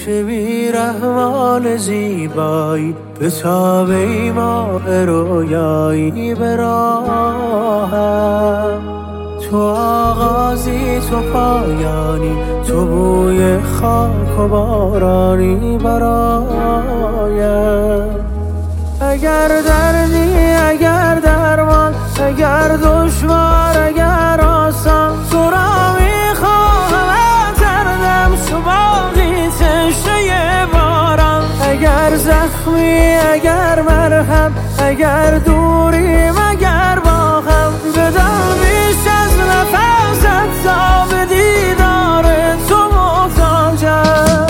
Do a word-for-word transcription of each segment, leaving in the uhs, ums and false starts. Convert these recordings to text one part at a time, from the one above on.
چه بی‌رحمان زیبایی به تاب ایمان رویایی به راهم. تو آغازی تو پایانی، تو بوی خاک و بارانی برایم. اگر دردی اگر درمان، اگر دشوار اگر آسان، تو را میخواهم دردم شو باقی تشنه باران. اگر زخمی اگر مرهم، اگر دوریم اگر با هم، بدم بیش از نفست تا به دیدار تو محتاجم.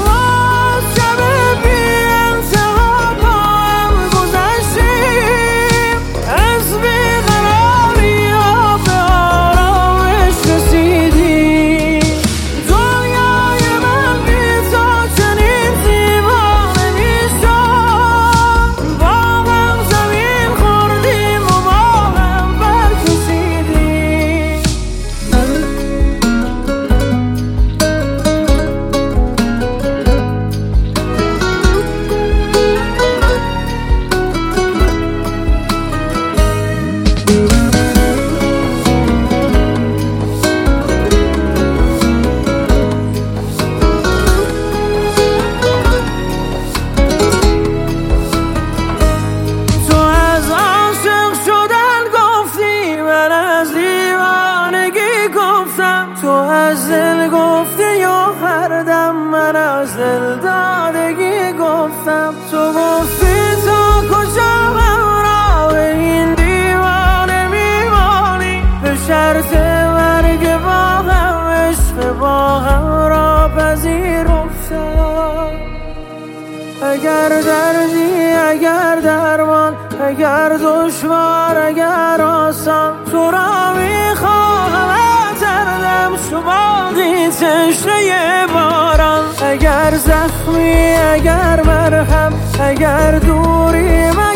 تو از دل گفتی یا هر دم من از دل دادگی گفتم. تو گفتی تا کجا همراه این دیوانه میمانی، به شرط مرگ با هم عشق با هم را پذیرفتم. اگر دردی اگر درمان، اگر دشوار اگر آسان، تو را میخواهم دردم شو باقی تشنه باران. اگر زخمی اگر مرهم، اگر دوریم